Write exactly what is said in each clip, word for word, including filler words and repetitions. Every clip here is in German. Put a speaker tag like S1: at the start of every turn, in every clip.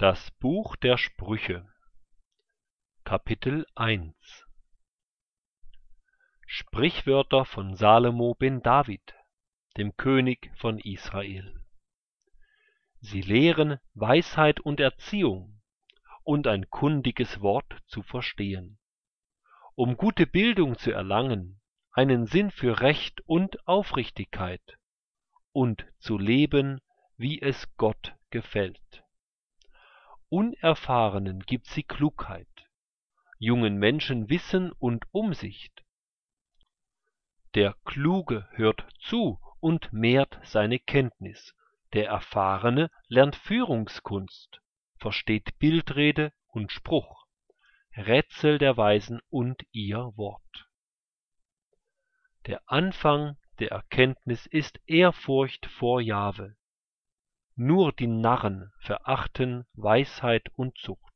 S1: Das Buch der Sprüche, Kapitel eins. Sprichwörter von Salomo ben David, dem König von Israel. Sie lehren Weisheit und Erziehung und ein kundiges Wort zu verstehen, um gute Bildung zu erlangen, einen Sinn für Recht und Aufrichtigkeit und zu leben, wie es Gott gefällt. Unerfahrenen gibt sie Klugheit, jungen Menschen Wissen und Umsicht. Der Kluge hört zu und mehrt seine Kenntnis, der Erfahrene lernt Führungskunst, versteht Bildrede und Spruch, Rätsel der Weisen und ihr Wort. Der Anfang der Erkenntnis ist Ehrfurcht vor Jahwe. Nur die Narren verachten Weisheit und Zucht.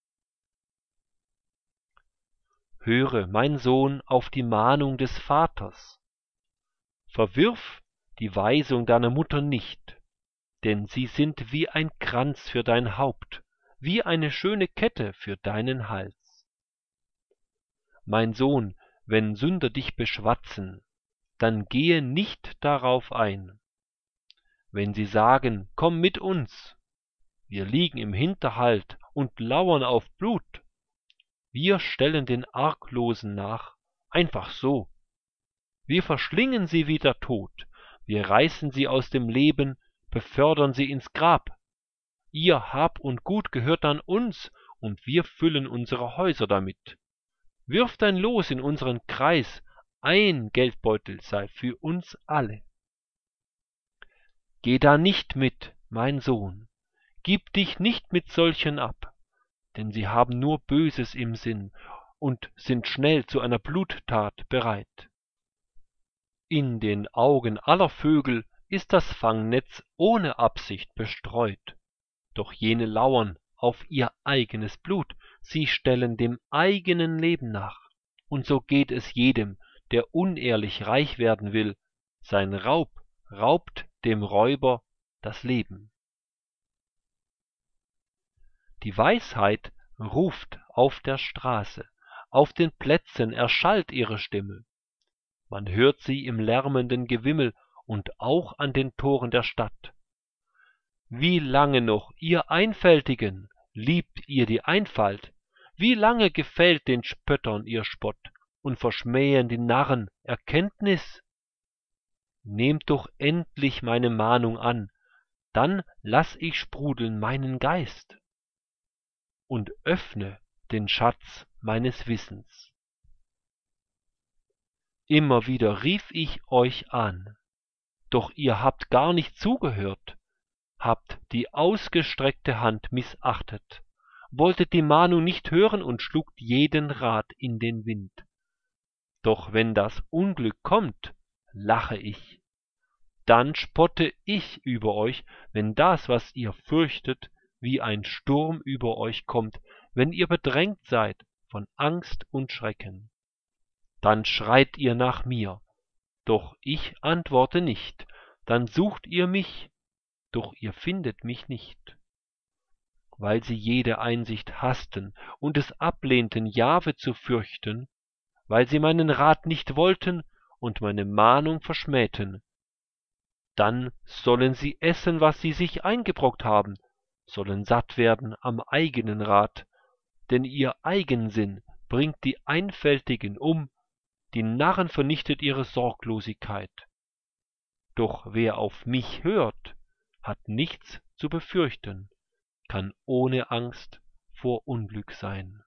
S1: Höre, mein Sohn, auf die Mahnung des Vaters. Verwirf die Weisung deiner Mutter nicht, denn sie sind wie ein Kranz für dein Haupt, wie eine schöne Kette für deinen Hals. Mein Sohn, wenn Sünder dich beschwatzen, dann gehe nicht darauf ein. Wenn sie sagen, komm mit uns, wir liegen im Hinterhalt und lauern auf Blut, wir stellen den Arglosen nach, einfach so. Wir verschlingen sie wie der Tod, wir reißen sie aus dem Leben, befördern sie ins Grab. Ihr Hab und Gut gehört an uns, und wir füllen unsere Häuser damit. Wirf dein Los in unseren Kreis, ein Geldbeutel sei für uns alle. Geh da nicht mit, mein Sohn, gib dich nicht mit solchen ab, denn sie haben nur Böses im Sinn und sind schnell zu einer Bluttat bereit. In den Augen aller Vögel ist das Fangnetz ohne Absicht bestreut, doch jene lauern auf ihr eigenes Blut, sie stellen dem eigenen Leben nach, und so geht es jedem, der unehrlich reich werden will, sein Raub raubt dem Räuber das Leben. Die Weisheit ruft auf der Straße, auf den Plätzen erschallt ihre Stimme. Man hört sie im lärmenden Gewimmel und auch an den Toren der Stadt. Wie lange noch, ihr Einfältigen, liebt ihr die Einfalt? Wie lange gefällt den Spöttern ihr Spott und verschmähen die Narren Erkenntnis? Nehmt doch endlich meine Mahnung an, dann lass ich sprudeln meinen Geist und öffne den Schatz meines Wissens. Immer wieder rief ich euch an, doch ihr habt gar nicht zugehört, habt die ausgestreckte Hand missachtet, wolltet die Mahnung nicht hören und schlugt jeden Rat in den Wind. Doch wenn das Unglück kommt, lache ich, dann spotte ich über euch, wenn das, was ihr fürchtet, wie ein Sturm über euch kommt, wenn ihr bedrängt seid von Angst und Schrecken. Dann schreit ihr nach mir, doch ich antworte nicht, dann sucht ihr mich, doch ihr findet mich nicht. Weil sie jede Einsicht hassten und es ablehnten, Jahwe zu fürchten, weil sie meinen Rat nicht wollten und meine Mahnung verschmähten, dann sollen sie essen, was sie sich eingebrockt haben, sollen satt werden am eigenen Rat, denn ihr Eigensinn bringt die Einfältigen um, die Narren vernichtet ihre Sorglosigkeit. Doch wer auf mich hört, hat nichts zu befürchten, kann ohne Angst vor Unglück sein.